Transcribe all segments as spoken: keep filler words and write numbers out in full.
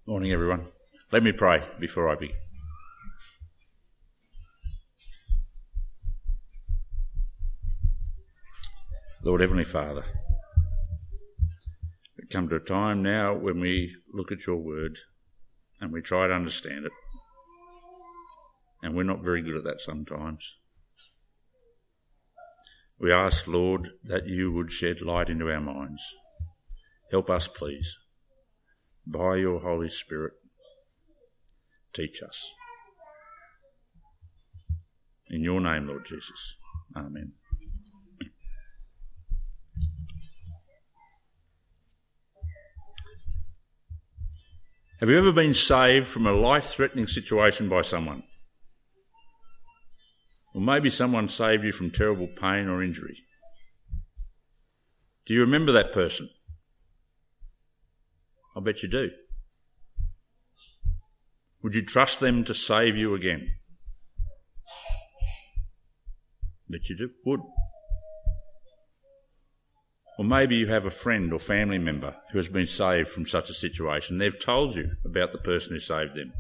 Morning, everyone. Let me pray before I begin. Lord Heavenly Father, we come to a time now when we look at your word and we try to understand it. And we're not very good at that sometimes. We ask, Lord, that you would shed light into our minds. Help us, please. By your Holy Spirit, teach us. In your name, Lord Jesus. Amen. Have you ever been saved from a life-threatening situation by someone? Or maybe someone saved you from terrible pain or injury. Do you remember that person? I bet you do. Would you trust them to save you again? Bet you do, would. Or maybe you have a friend or family member who has been saved from such a situation. They've told you about the person who saved them.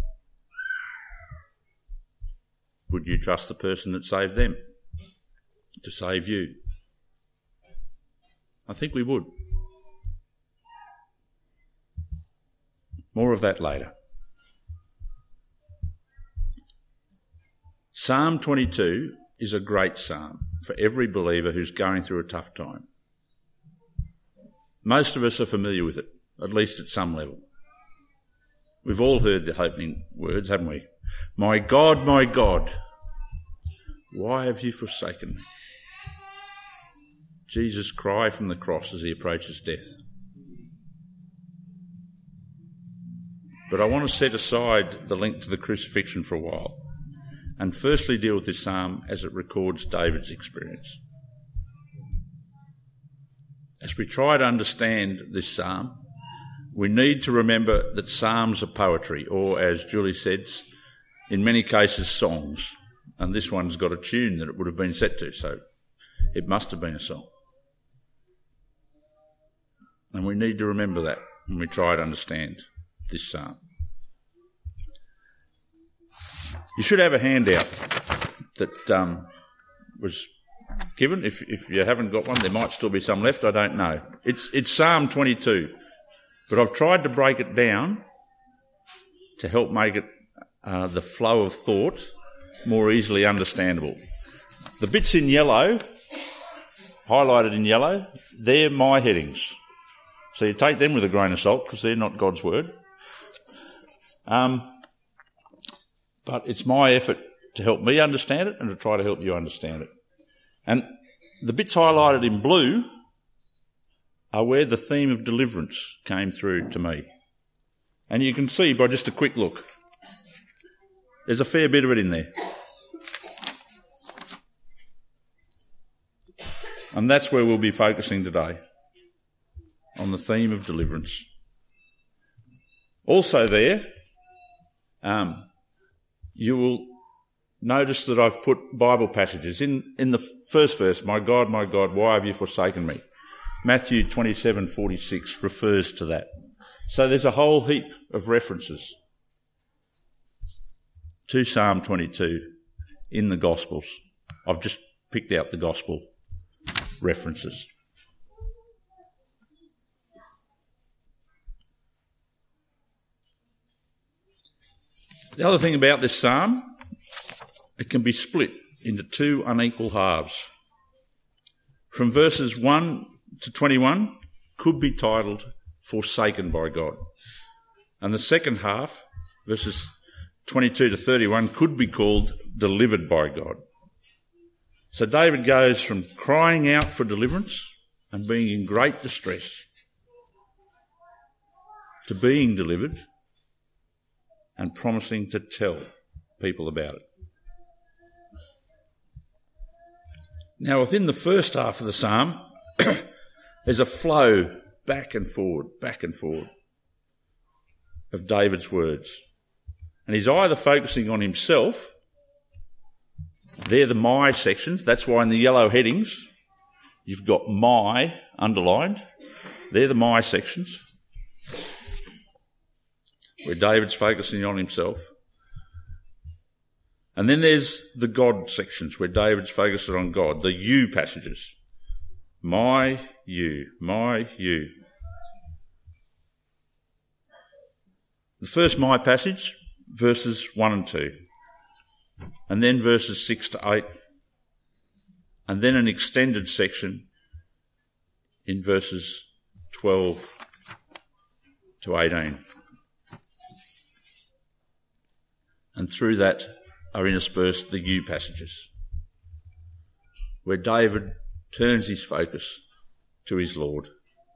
Would you trust the person that saved them to save you? I think we would. More of that later. Psalm twenty-two is a great psalm for every believer who's going through a tough time. Most of us are familiar with it, at least at some level. We've all heard the opening words, haven't we? My God, my God, why have you forsaken me? Jesus' cry from the cross as he approaches death. But I want to set aside the link to the crucifixion for a while and firstly deal with this psalm as it records David's experience. As we try to understand this psalm, we need to remember that psalms are poetry, or as Julie said, in many cases songs. And this one's got a tune that it would have been set to, so it must have been a song. And we need to remember that when we try to understand this psalm. You should have a handout that um, was given. If, if you haven't got one, there might still be some left, I don't know. It's, it's Psalm twenty-two, but I've tried to break it down to help make it uh, the flow of thought more easily understandable. The bits in yellow, highlighted in yellow, they're my headings. So you take them with a grain of salt because they're not God's word. Um, but it's my effort to help me understand it and to try to help you understand it. And the bits highlighted in blue are where the theme of deliverance came through to me. And you can see by just a quick look, there's a fair bit of it in there. And that's where we'll be focusing today, on the theme of deliverance. Also there, um, you will notice that I've put Bible passages. In, in the first verse, my God, my God, why have you forsaken me? Matthew twenty-seven forty-six refers to that. So there's a whole heap of references to Psalm twenty-two in the Gospels. I've just picked out the Gospel references. The other thing about this psalm, it can be split into two unequal halves. From verses one to twenty-one could be titled Forsaken by God. And the second half, verses twenty-two to thirty-one, could be called Delivered by God. So David goes from crying out for deliverance and being in great distress to being delivered and promising to tell people about it. Now, within the first half of the psalm, there's a flow back and forward, back and forward of David's words. And he's either focusing on himself, they're the my sections, that's why in the yellow headings you've got my underlined, they're the my sections. where David's focusing on himself. And then there's the God sections, where David's focusing on God, the you passages. My you, my you. The first my passage, verses one and two. And then verses six to eight. And then an extended section in verses twelve to eighteen. And through that are interspersed the you passages, where David turns his focus to his Lord,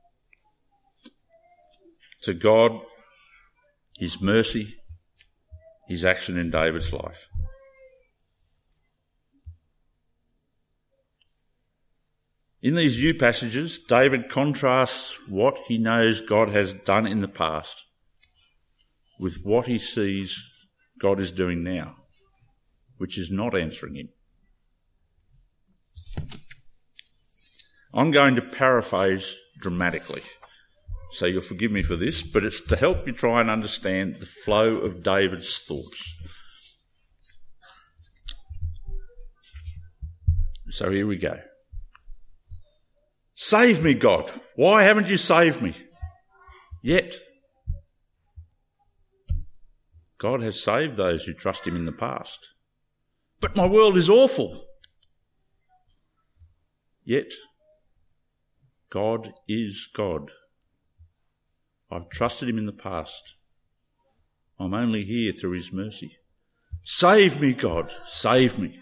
to God, his mercy, his action in David's life. In these you passages, David contrasts what he knows God has done in the past with what he sees God is doing now, which is not answering him. I'm going to paraphrase dramatically, so you'll forgive me for this, but it's to help you try and understand the flow of David's thoughts. So here we go. Save me, God. Why haven't you saved me yet? God has saved those who trust him in the past. But my world is awful. Yet, God is God. I've trusted him in the past. I'm only here through his mercy. Save me, God. Save me.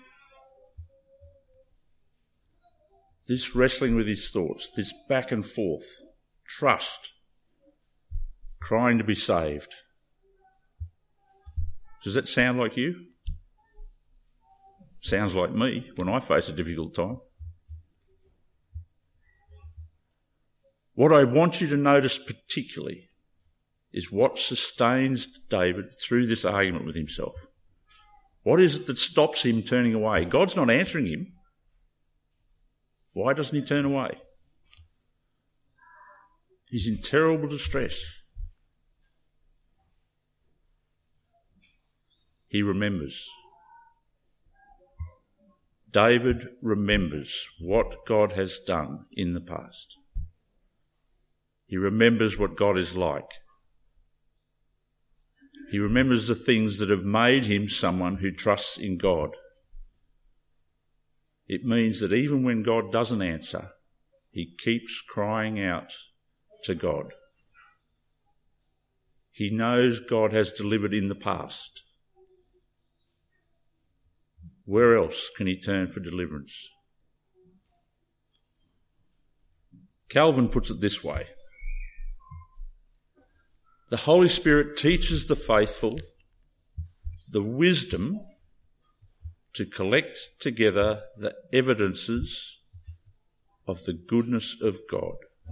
This wrestling with his thoughts, this back and forth, trust, crying to be saved. Does that sound like you? Sounds like me when I face a difficult time. What I want you to notice particularly is what sustains David through this argument with himself. What is it that stops him turning away? God's not answering him. Why doesn't he turn away? He's in terrible distress. He remembers. David remembers what God has done in the past. He remembers what God is like. He remembers the things that have made him someone who trusts in God. It means that even when God doesn't answer, he keeps crying out to God. He knows God has delivered in the past. Where else can he turn for deliverance? Calvin puts it this way. The Holy Spirit teaches the faithful the wisdom to collect together the evidences of the goodness of God.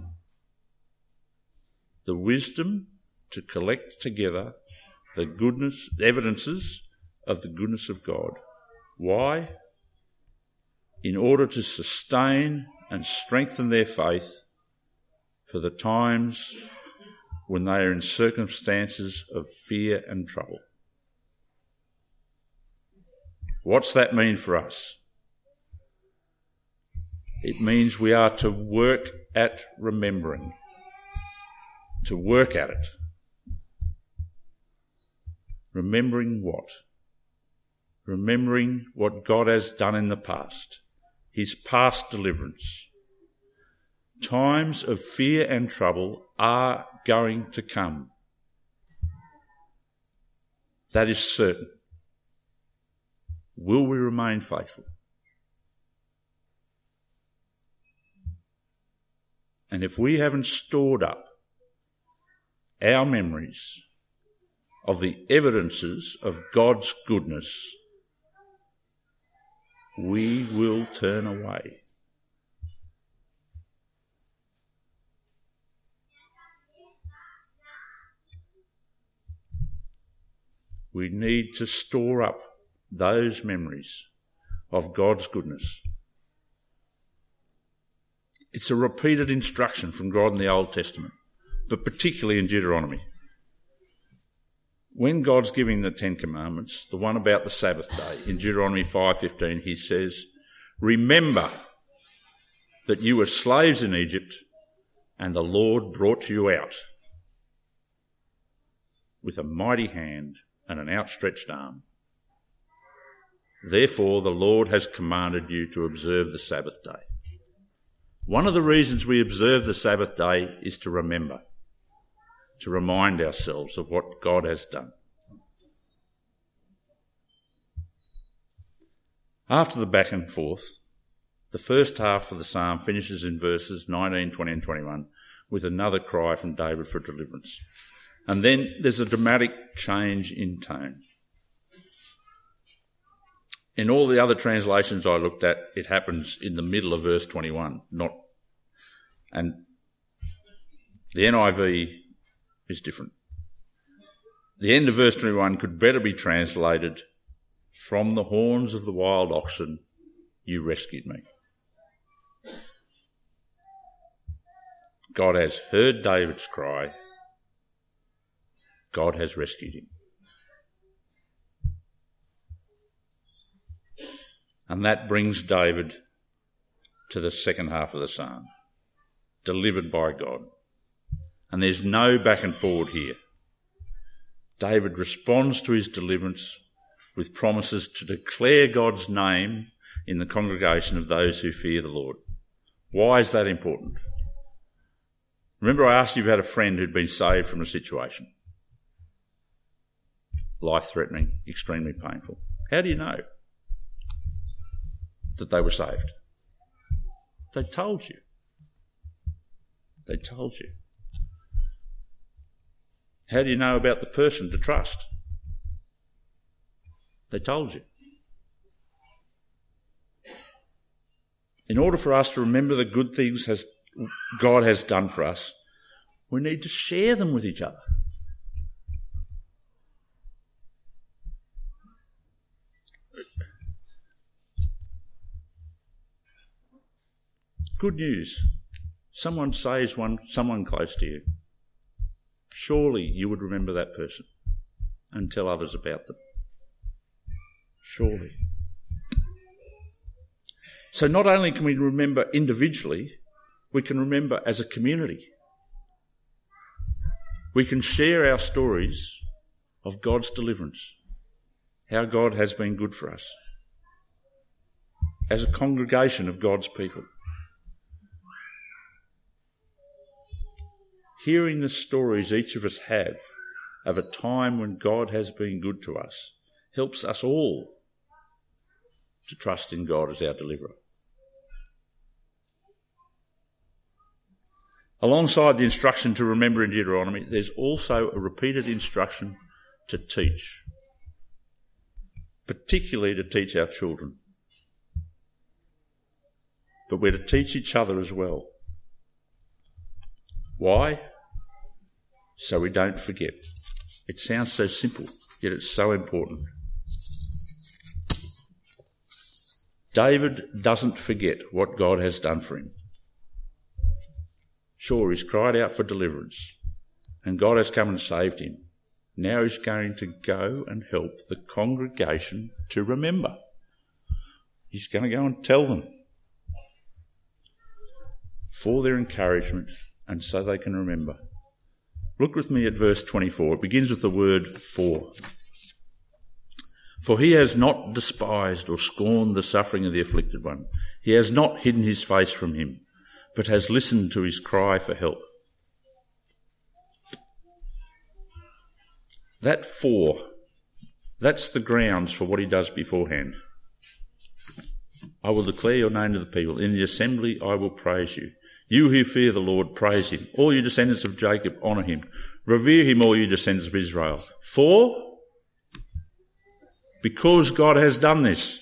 The wisdom to collect together the goodness, evidences of the goodness of God. Why? In order to sustain and strengthen their faith for the times when they are in circumstances of fear and trouble. What's that mean for us? It means we are to work at remembering, to work at it. Remembering what? Remembering what God has done in the past, his past deliverance. Times of fear and trouble are going to come. That is certain. Will we remain faithful? And if we haven't stored up our memories of the evidences of God's goodness, we will turn away. We need to store up those memories of God's goodness. It's a repeated instruction from God in the Old Testament, but particularly in Deuteronomy. when God's giving the Ten Commandments, the one about the Sabbath day, in Deuteronomy five fifteen, he says, "Remember that you were slaves in Egypt and the Lord brought you out with a mighty hand and an outstretched arm. Therefore the Lord has commanded you to observe the Sabbath day." One of the reasons we observe the Sabbath day is to remember, to remind ourselves of what God has done. After the back and forth, the first half of the psalm finishes in verses nineteen, twenty and twenty-one with another cry from David for deliverance. And then there's a dramatic change in tone. In all the other translations I looked at, it happens in the middle of verse twenty-one, not, and the N I V is different. The end of verse twenty-one could better be translated, "From the horns of the wild oxen you rescued me." God has heard David's cry. God has rescued him. And that brings David to the second half of the psalm, delivered by God. And there's no back and forward here. David responds to his deliverance with promises to declare God's name in the congregation of those who fear the Lord. Why is that important? Remember I asked you if you had a friend who'd been saved from a situation. Life-threatening, extremely painful. How do you know that they were saved? They told you. They told you. How do you know about the person to trust? They told you. In order for us to remember the good things has, God has done for us, we need to share them with each other. Good news. Someone saves one, someone close to you. Surely you would remember that person and tell others about them. Surely. So not only can we remember individually, we can remember as a community. We can share our stories of God's deliverance, how God has been good for us, as a congregation of God's people. Hearing the stories each of us have of a time when God has been good to us helps us all to trust in God as our deliverer. Alongside the instruction to remember in Deuteronomy, there's also a repeated instruction to teach, particularly to teach our children. But we're to teach each other as well. Why? So we don't forget. It sounds so simple, yet it's so important. David doesn't forget what God has done for him. Sure, he's cried out for deliverance, and God has come and saved him. Now he's going to go and help the congregation to remember. He's going to go and tell them for their encouragement and so they can remember. Look with me at verse twenty-four. It begins with the word "for." For he has not despised or scorned the suffering of the afflicted one. He has not hidden his face from him, but has listened to his cry for help. That "for," that's the grounds for what he does beforehand. I will declare your name to the people. In the assembly I will praise you. You who fear the Lord, praise him. All you descendants of Jacob, honour him. Revere him, all you descendants of Israel. For, because God has done this.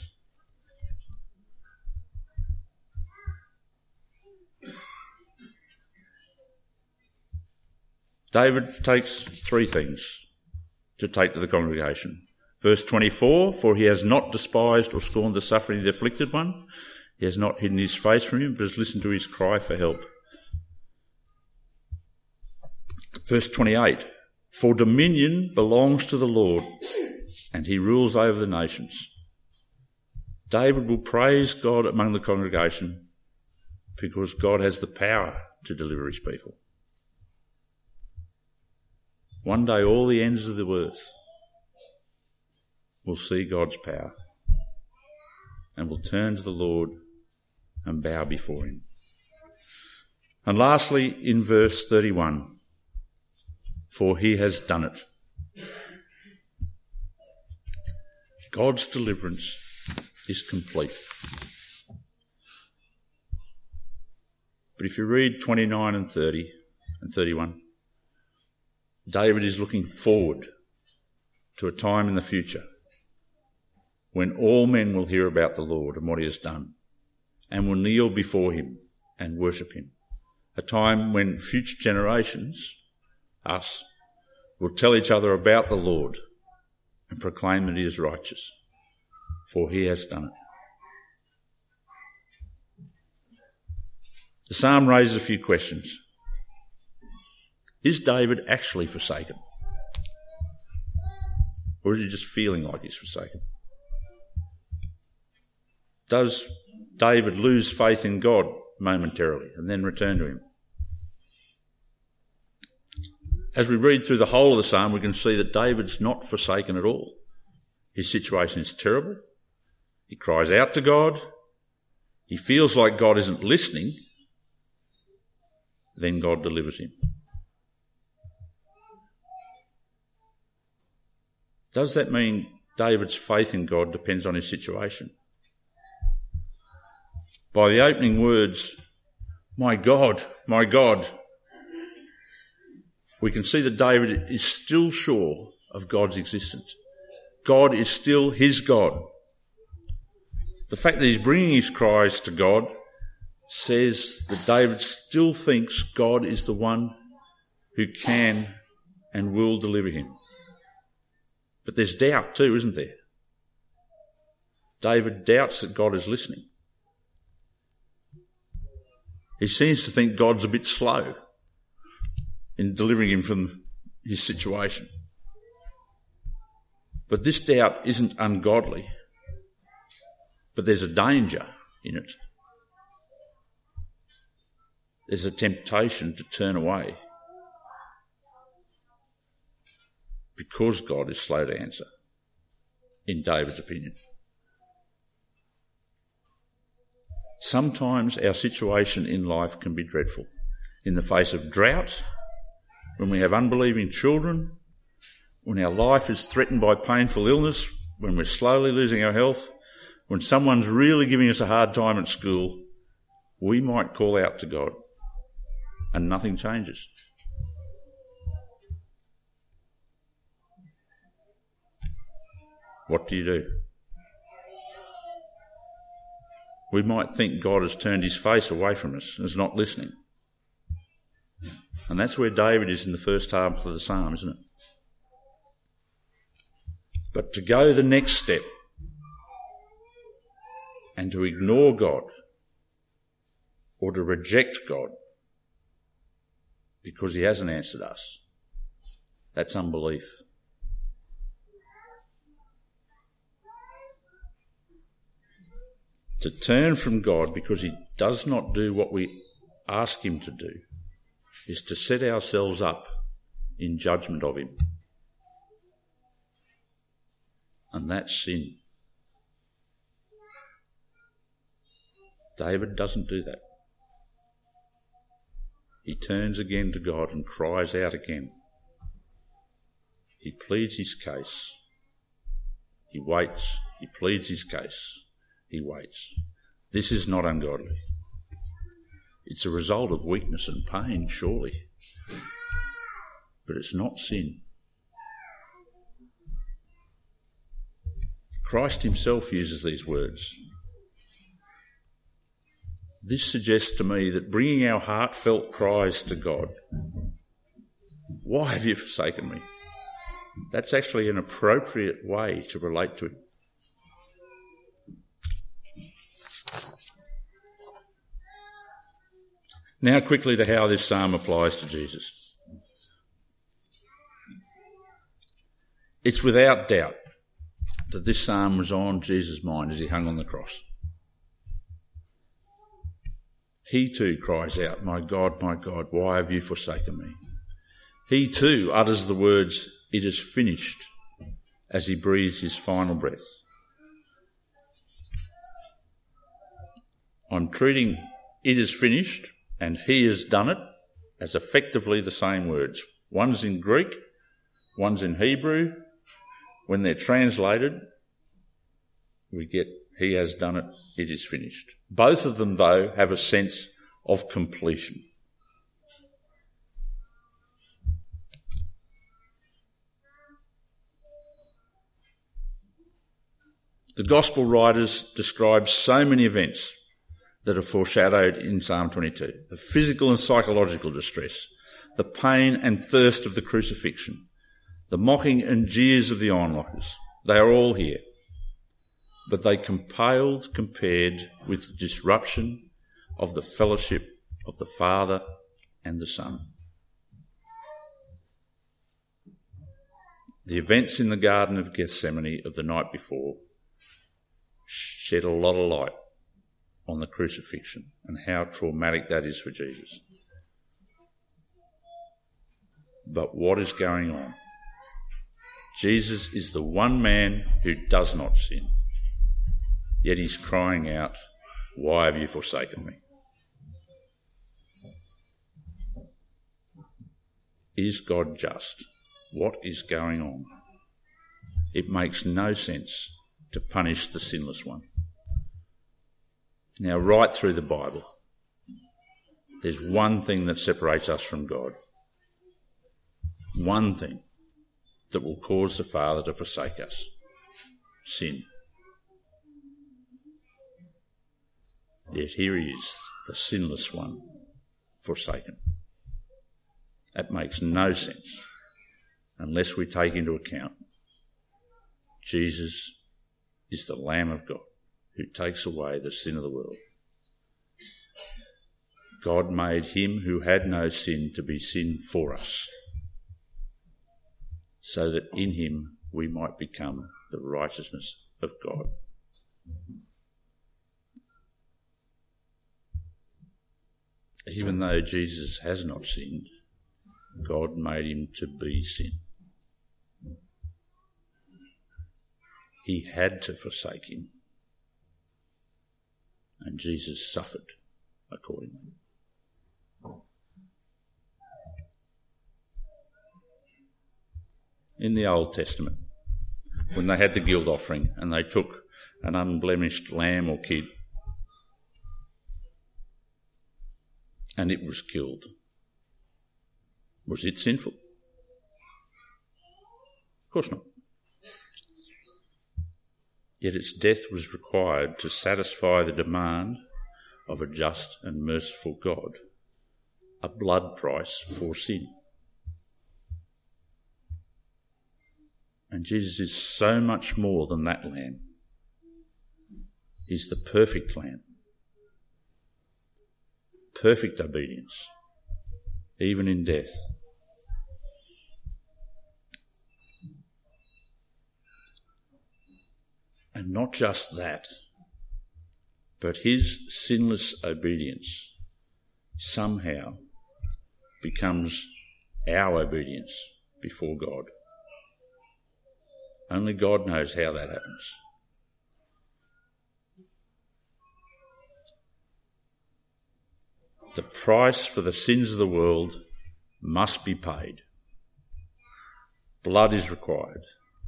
David takes three things to take to the congregation. Verse twenty-four, for he has not despised or scorned the suffering of the afflicted one. He has not hidden his face from him, but has listened to his cry for help. Verse twenty-eight, For dominion belongs to the Lord, and he rules over the nations. David will praise God among the congregation because God has the power to deliver his people. One day all the ends of the earth will see God's power and will turn to the Lord and bow before him. And lastly, in verse thirty-one, for he has done it. God's deliverance is complete. But if you read twenty-nine and thirty and thirty-one, David is looking forward to a time in the future when all men will hear about the Lord and what he has done and will kneel before him and worship him. A time when future generations, us, will tell each other about the Lord and proclaim that he is righteous, for he has done it. The psalm raises a few questions. Is David actually forsaken? Or is he just feeling like he's forsaken? Does David lose faith in God momentarily and then return to him? As we read through the whole of the psalm, we can see that David's not forsaken at all. His situation is terrible. He cries out to God. He feels like God isn't listening. Then God delivers him. Does that mean David's faith in God depends on his situation? By the opening words, "My God, my God," we can see that David is still sure of God's existence. God is still his God. The fact that he's bringing his cries to God says that David still thinks God is the one who can and will deliver him. But there's doubt too, isn't there? David doubts that God is listening. He seems to think God's a bit slow in delivering him from his situation. But this doubt isn't ungodly, but there's a danger in it. There's a temptation to turn away because God is slow to answer, in David's opinion. Sometimes our situation in life can be dreadful. In the face of drought, when we have unbelieving children, when our life is threatened by painful illness, when we're slowly losing our health, when someone's really giving us a hard time at school, we might call out to God and nothing changes. What do you do? We might think God has turned his face away from us and is not listening. And that's where David is in the first half of the psalm, isn't it? But to go the next step and to ignore God or to reject God because he hasn't answered us, that's unbelief. To turn from God because he does not do what we ask him to do is to set ourselves up in judgment of him. And that's sin. David doesn't do that. He turns again to God and cries out again. He pleads his case. He waits. He pleads his case. He waits. This is not ungodly. It's a result of weakness and pain, surely. But it's not sin. Christ himself uses these words. This suggests to me that bringing our heartfelt cries to God, "Why have you forsaken me?" that's actually an appropriate way to relate to him. Now quickly to how this psalm applies to Jesus. It's without doubt that this psalm was on Jesus' mind as he hung on the cross. He too cries out, "My God, my God, why have you forsaken me?" He too utters the words, "It is finished," as he breathes his final breath. I'm treating "it is finished" and "he has done it" as effectively the same words. One's in Greek, one's in Hebrew. When they're translated, we get "he has done it, it is finished." Both of them, though, have a sense of completion. The Gospel writers describe so many events that are foreshadowed in Psalm twenty-two. The physical and psychological distress, the pain and thirst of the crucifixion, the mocking and jeers of the onlookers. They are all here. But they paled compared with the disruption of the fellowship of the Father and the Son. The events in the Garden of Gethsemane of the night before shed a lot of light on the crucifixion and how traumatic that is for Jesus. But what is going on? Jesus is the one man who does not sin, yet he's crying out, "Why have you forsaken me?" Is God just? What is going on? It makes no sense to punish the sinless one. Now, right through the Bible, there's one thing that separates us from God. One thing that will cause the Father to forsake us: sin. Yet here he is, the sinless one, forsaken. That makes no sense unless we take into account Jesus is the Lamb of God who takes away the sin of the world. God made him who had no sin to be sin for us, so that in him we might become the righteousness of God. Even though Jesus has not sinned, God made him to be sin. He had to forsake him, and Jesus suffered accordingly. In the Old Testament, when they had the guilt offering and they took an unblemished lamb or kid and it was killed, was it sinful? Of course not. Yet its death was required to satisfy the demand of a just and merciful God, a blood price for sin. And Jesus is so much more than that lamb. He's the perfect lamb. Perfect obedience, even in death. And not just that, but his sinless obedience somehow becomes our obedience before God. Only God knows how that happens. The price for the sins of the world must be paid. Blood is required.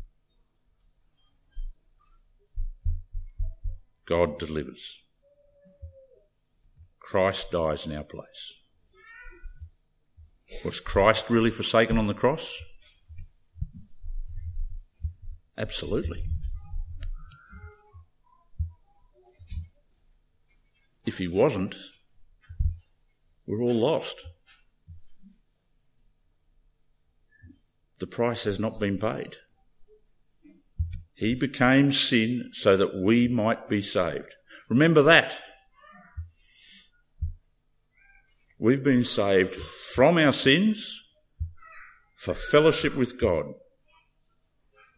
God delivers. Christ dies in our place. Was Christ really forsaken on the cross? Absolutely. If he wasn't, we're all lost. The price has not been paid. He became sin so that we might be saved. Remember that. We've been saved from our sins for fellowship with God.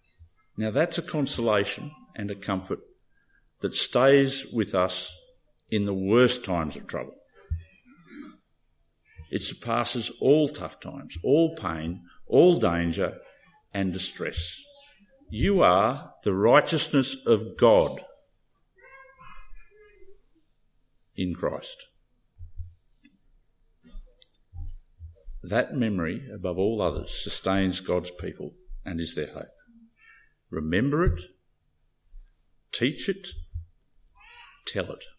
Now that's a consolation and a comfort that stays with us in the worst times of trouble. It surpasses all tough times, all pain, all danger and distress. You are the righteousness of God in Christ. That memory, above all others, sustains God's people and is their hope. Remember it, teach it, tell it.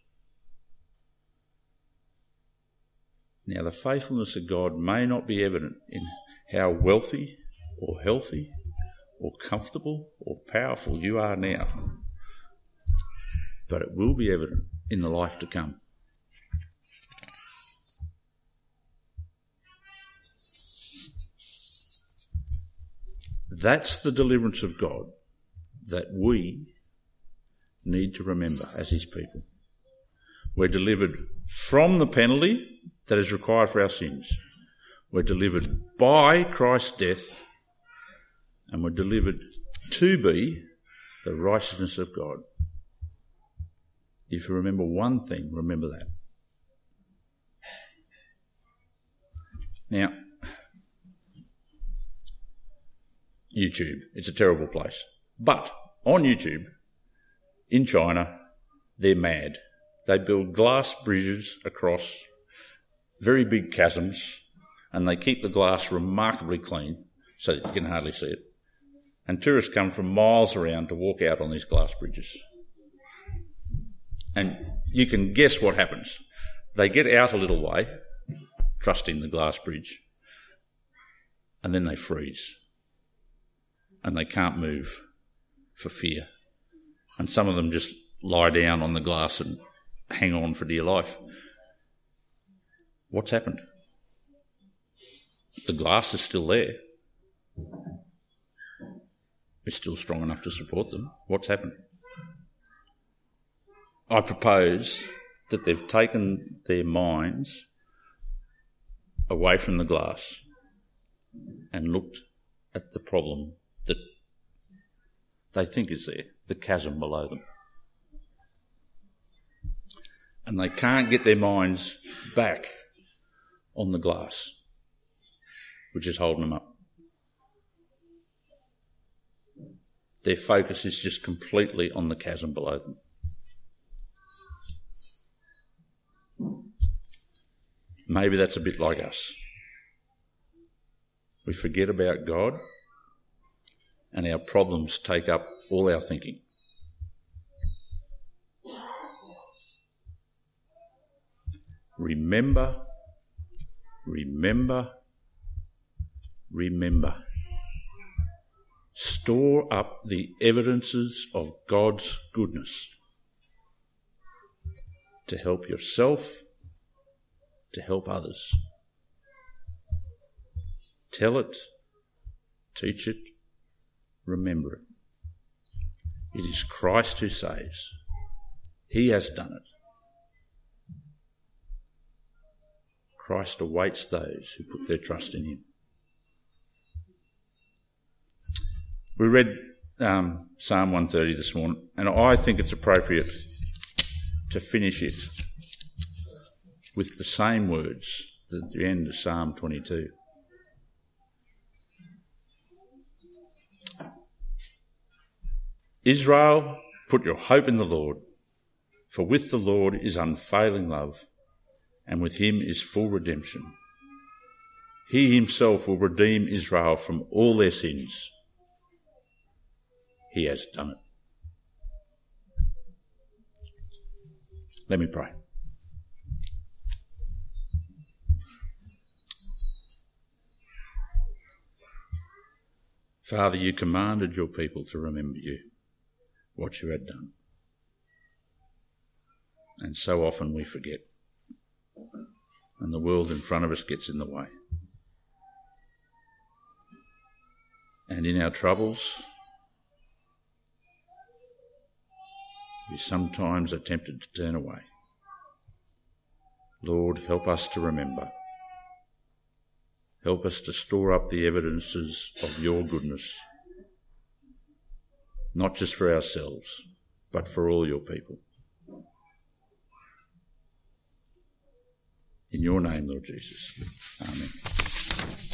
Now, the faithfulness of God may not be evident in how wealthy or healthy or comfortable or powerful you are now, but it will be evident in the life to come. That's the deliverance of God that we need to remember as his people. We're delivered from the penalty that is required for our sins. We're delivered by Christ's death, and we're delivered to be the righteousness of God. If you remember one thing, remember that. Now, YouTube, it's a terrible place. But on YouTube, in China, they're mad. They build glass bridges across very big chasms, and they keep the glass remarkably clean so that you can hardly see it. And tourists come from miles around to walk out on these glass bridges. And you can guess what happens. They get out a little way, trusting the glass bridge, and then they freeze. And they can't move for fear. And some of them just lie down on the glass and hang on for dear life. What's happened? The glass is still there. It's still strong enough to support them. What's happened? I propose that they've taken their minds away from the glass and looked at the problem that they think is there, the chasm below them. And they can't get their minds back on the glass, which is holding them up. Their focus is just completely on the chasm below them. Maybe that's a bit like us. We forget about God, and our problems take up all our thinking. Remember, remember, remember. Store up the evidences of God's goodness to help yourself, to help others. Tell it, teach it, remember it. It is Christ who saves. He has done it. Christ awaits those who put their trust in him. We read um, Psalm one thirty this morning, and I think it's appropriate to finish it with the same words at the end of Psalm twenty-two. Israel, put your hope in the Lord, for with the Lord is unfailing love, and with him is full redemption. He himself will redeem Israel from all their sins. He has done it. Let me pray. Father, you commanded your people to remember you, what you had done. And so often we forget, and the world in front of us gets in the way. And in our troubles, we sometimes are tempted to turn away. Lord, help us to remember. Help us to store up the evidences of your goodness. not just for ourselves, but for all your people. In your name, Lord Jesus. Amen.